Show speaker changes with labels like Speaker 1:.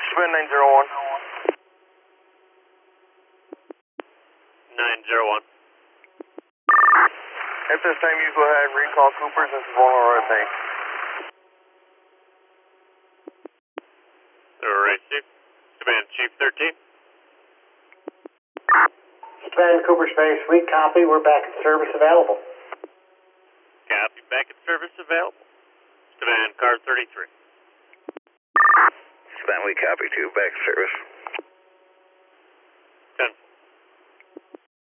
Speaker 1: Spin 901.
Speaker 2: 901.
Speaker 1: At this time, you go ahead and recall Coopers. This is Aurora, thanks.
Speaker 2: Alright, Chief. Command Chief 13.
Speaker 3: Command Cooper Space, we copy. We're back in service available.
Speaker 2: Copy. Back in service available. Command Car 33.
Speaker 4: Span, we copy too. Back in service.